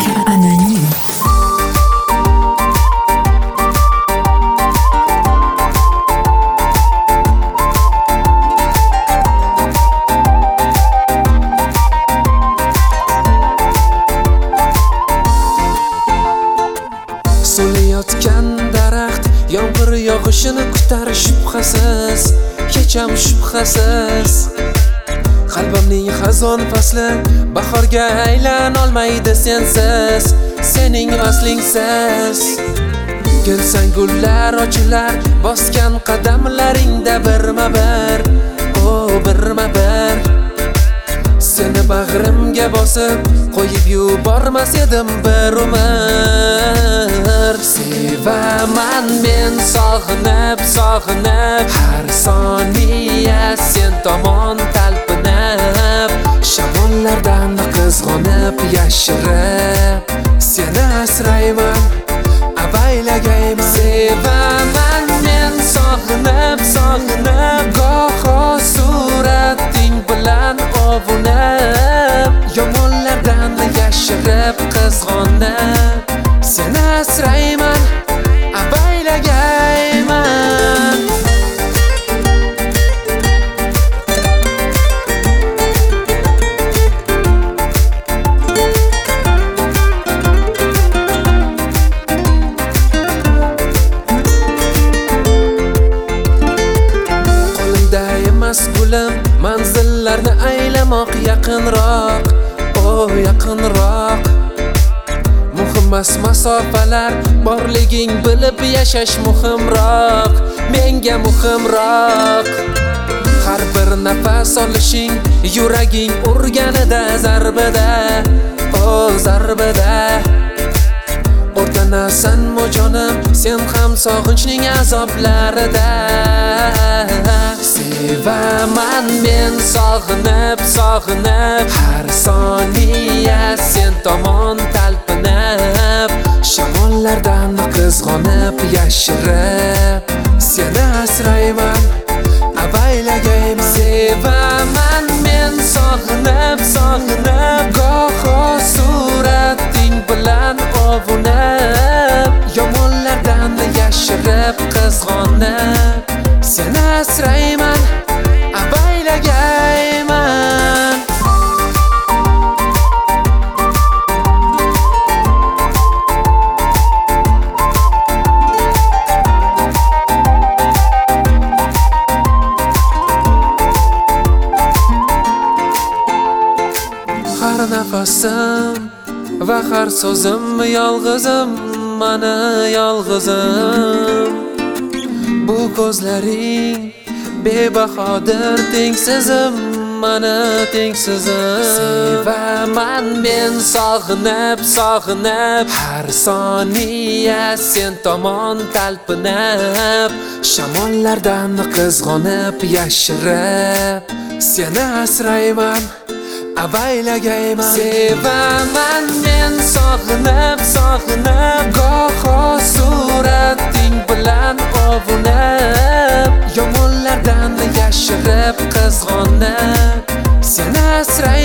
Anonyme. So'layotgan daraxt yomg'ir yog'ishini kutar shubhasiz, kecham shubhasiz. Qalbimning xazon fasli bahorga aylan olmaydi sensiz, sening vaslingsiz. Kelsang gullar ochilar, bosgan qadamlaringda birma-bir, o birma-bir. Seni bag'rimga bosib, qo'yib yubormas edim bir umr. Sevaman men sog'inib, sog'inib, har soniya sen tomon talpinib, shamollardan qizg'onib, yashirib, seni asrayman, avaylagayman. Sevaman men sog'inib, sog'inib, goho surating bilan ovunib, yomonlardan yashirib, qizg'onib, seni asrayman, avaylagayman. Qo'limda emas gulim, manzillarni aylamoq yaqinroq, o yaqinroq. Muhimmas masofalar, borliging bilib yashash muhimroq, menga muhimroq. Har bir nafas olishing, yuraging urganida zarbada, o zarbada. O'rtanasanmi jonim, sen ham sog'inchning azoblarida. Sevaman men sog'inib, sog'inib, har soniya sen tomon talpinib, shamollardan qizg'onib, yashirib, seni asrayman, avaylagayman. Sevaman men sog'inib, sog'inib, goho surating bilan ovunib, yomonlardan yashirib, qizg'onib, seni asrayman, avaylagayman. Har nafasim va har so'zim yolg'izim, mana yolg'izim. Bu ko'zlaring bebahodir, tengsizim, mana tengsizim. Sevaman men sog'inib, sog'inib, har soniya sen tomon talpinib, shamollardan qizg'onib, yashirib, seni asrayman, avaylagayman. Sevaman men sog'inib, sog'inib, goho surating bilan ovunib, yomonlardan yashirib, qizg'onib, seni asrayman.